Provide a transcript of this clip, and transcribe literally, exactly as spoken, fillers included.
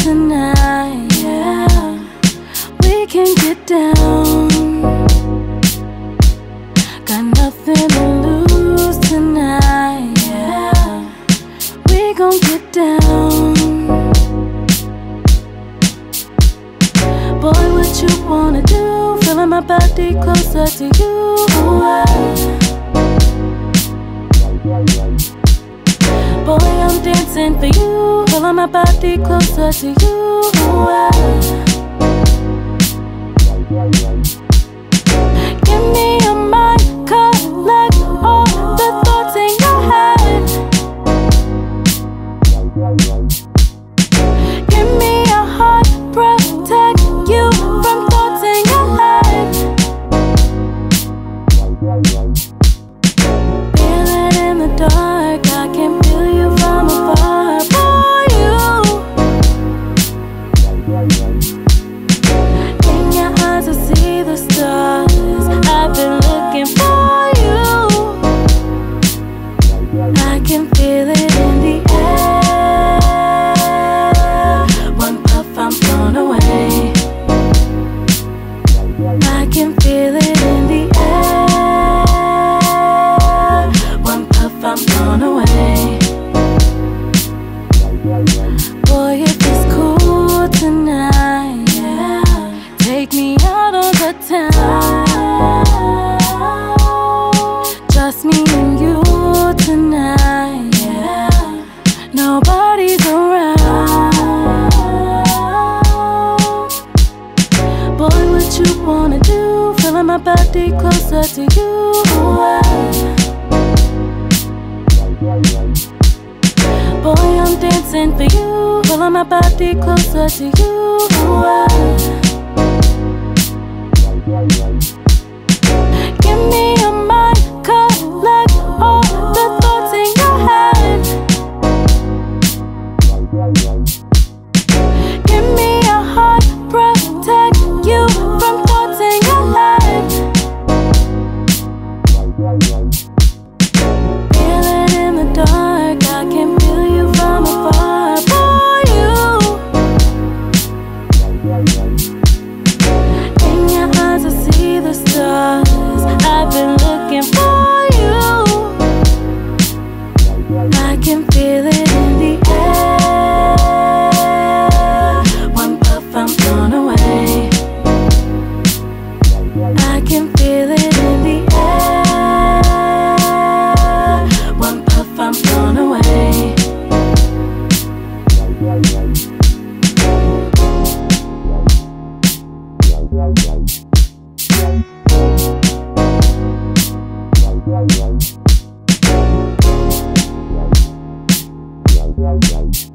tonight, yeah. We can get down. Got nothing to lose tonight, yeah. We gon' get down. Boy, what you wanna do? Feeling my body closer to you. Boy, I'm dancing for you. Feeling my body closer to you. Give me your mind, collect all the thoughts in your head. Give me your heart, protect you from thoughts in your head. Feel it in the dark, I can feel you from afar. For you, in your eyes I see the stars. I've been looking for you. I can feel it in the air. One puff, I'm blown away. I can feel it in the air. One puff, I'm blown away. Boy, if it's cool tonight, yeah, take me out on the town. Just me and you tonight, yeah. Nobody's around. Boy, what you wanna do? Feeling my body closer to you. Boy, I'm dancing for you. Feeling my body closer to you. Give me your mind, collect all the thoughts in your head. Give me your heart, protect you from thoughts in your head. Feel it in the dark, I can feel you from afar. For you, in your eyes I see the stars. I've been looking for you. I can feel it in the air. One puff, I'm blown away. I can feel it in the air. One puff, I'm blown away. Right.